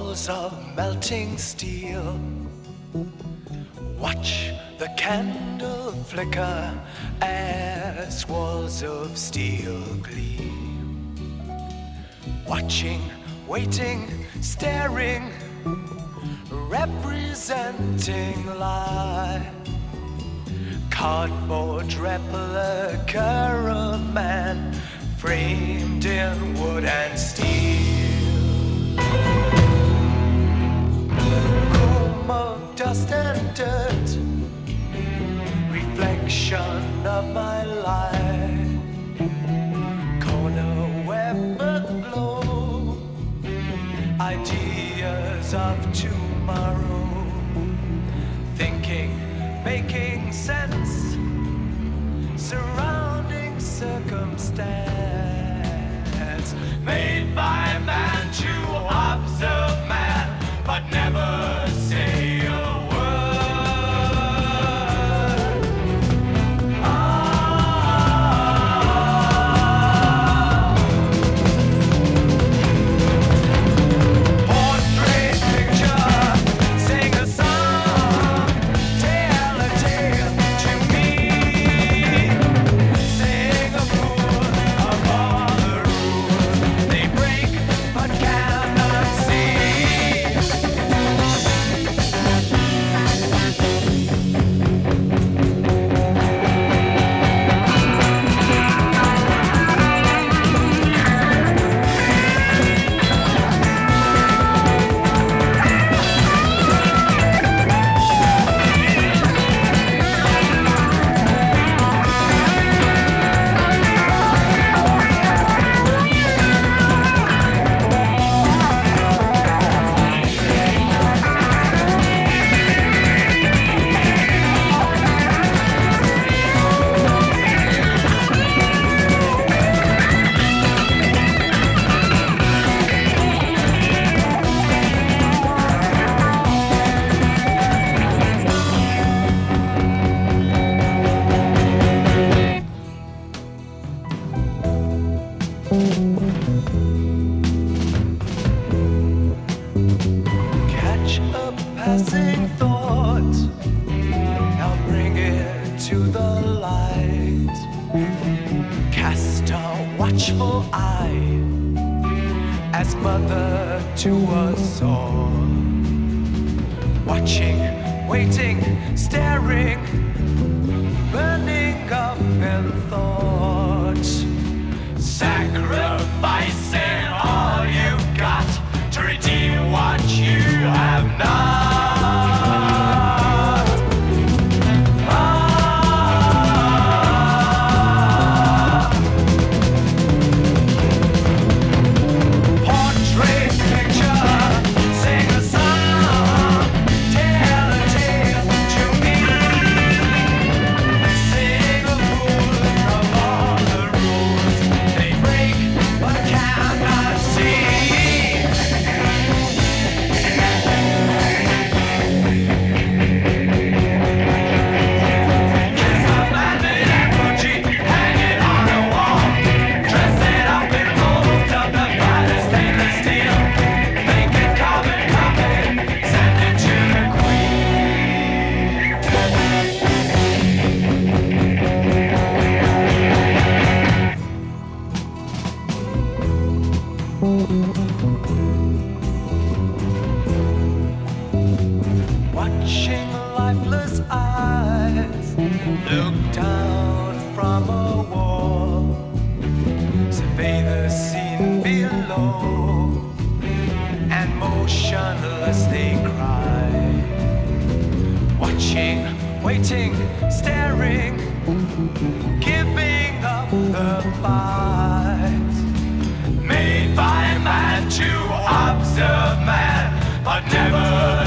walls of melting steel. Watch the candle flicker as walls of steel gleam. Watching, waiting, staring, representing life. Cardboard replica of man framed in wood and steel. Comb of dust and dirt, reflection of my life. Corner web aglow, ideas of tomorrow. Thinking, making sense, surrounding circumstance. Made by man to observe man, but never say a word. Portrait picture, sing a song, tell a tale to me. Sing a fool of all the rules they break but cannot see. Catch a passing thought, now bring it to the light. Cast a watchful eye as mother to us all. Watching, waiting, staring, burning up in thought. Sacrificing all you've got to redeem what you have not. Portrait picture, sing a song, tell a tale to me. Sing a fool of all the rules they break but cannot see. Kiss the man-made effigy, hang it on a wall. Dress it up in molds of the finest stainless steel. Make it carbon copy, send it to the queen. Watching lifeless eyes look down from a wall, survey the scene below, and motionless they cry. Watching, waiting, staring, giving up the fight. Made by man to observe man, but never